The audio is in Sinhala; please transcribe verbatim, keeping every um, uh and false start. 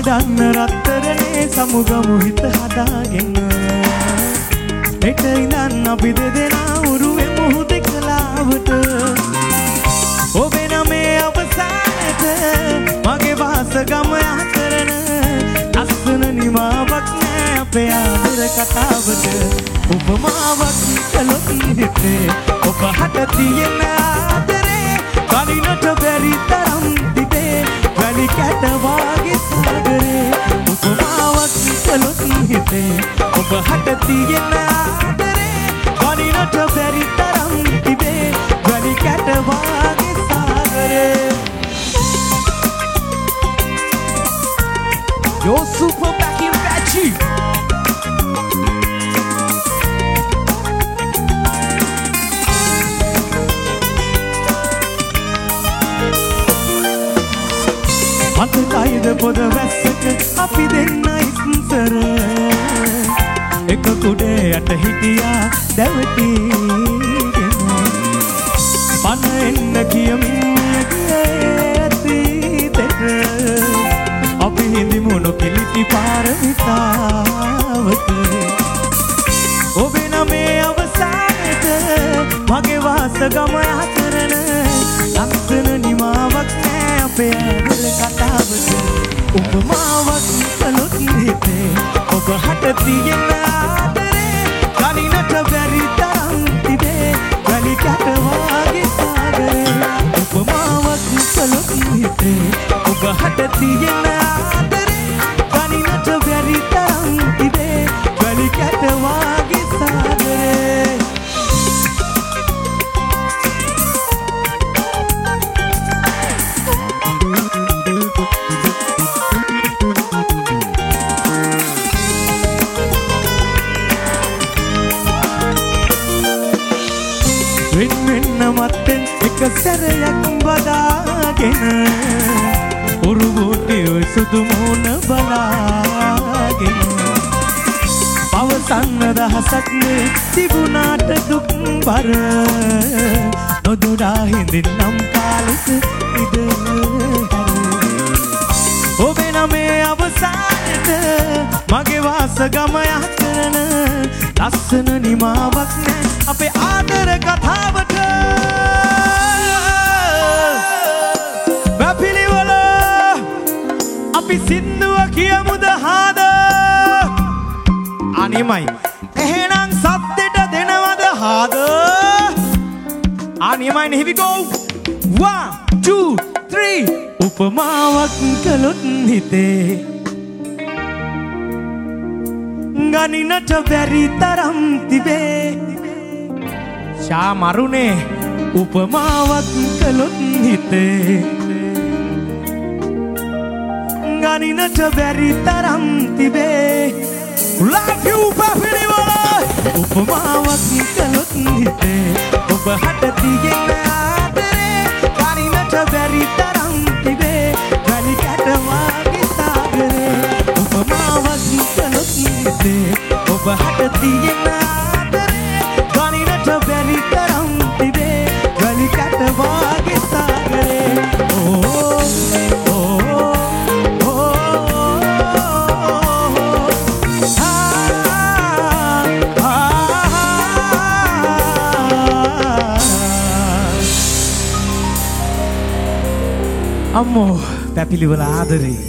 අඳන්න රත්තරනේ සමුගමු හිත හදාගෙන හෙට ඉඳන් අපි දෙදෙනා උරුවේ මුහුදේ කලාවට ඔබේ නමේ අවසානට මගේ වාසගම යහකරන ලස්සන නිමාවක් නෑ අපේ ආදර කතාවට උපමාවක් කළොත් හිතේ ඔබ හට තියෙන ආදරේ කලිනට බැරි තරම් තිබේ වැලි කැට වාගේ සාගරේ උපමාවක් කළොත් හිතේ ඔබ හට තියෙන ආදරේ කලිනට බැරි තරම් තිබේ වැලි කැට වාගේ සාගරේ. Yo super back in Batchy. මතකයිද පොද වැස්සක අපි දෙන්න ඉස්සර එක කුඩේ යට හිටියා දැවටීගෙන පන එන්න කියමින් ඇතීතෙට අපි හිඳිමු නොකිලිටි පාරමිතාවට ඔබේ නමේ අවසානට මගේ වාසගම යහකරන ලස්සන නිමාවක් නෑ අපේ ආදර කතාවට උපමාවක් කළොත් හිතේ ඔබ හට තියෙන ආදරේ කලිනට බැරි තරම් තිබේ වැලි කැට වාගේ සාගරේ උපමාවක් කළොත් හිතේ ඔබ හට තියෙන ආදරේ කලිනට බැරි තරම් තිබේ වැලි කැට වාගේ සාගරේ. වෙන් වෙන්න මත්තෙන් එක සැරයක් බදාගෙන උරුබෝටි ඔය සුදු මෝන බලාගෙන පවසන්න දහසක් නේ තිබුණාට දුක් බර නොදුරා හිඳින්නම් කාලෙක ඉඳලා ඔබේ නමේ අවසානට මගේ වාසගම යහකරන ලස්සන නිමාවක් නෑ අපේ ආදර කතාවට වැපිලිවල අපි සින්දුව කියමුද හාද අනිමයි එහෙනම් සද්දෙට දෙනවද හාද අනිමයි here we go one two three උපමාවක් කළොත් හිතේ ගනිනට බැරි තරම් තිබේ ශා මරුනේ උපමාවක් කළොත් හිතේ ගනිනට බැරි තරම් තිබේ love you පැපිලිවල උපමාවක් කළොත් හිතේ ඔබ හට තියෙන ආදරේ ගනිනට බැරි තරම් තිබේ වැලි කැට වාගේ සාගරේ උපමාවක් කළොත් හිතේ ඔබ හට තියෙන ආදරේ ගනිනට බැරි තරම් තිබේ වැලි කැට වාගේ සාගරේ. ඕ අම්මෝ පැපිලිවල ආදරේ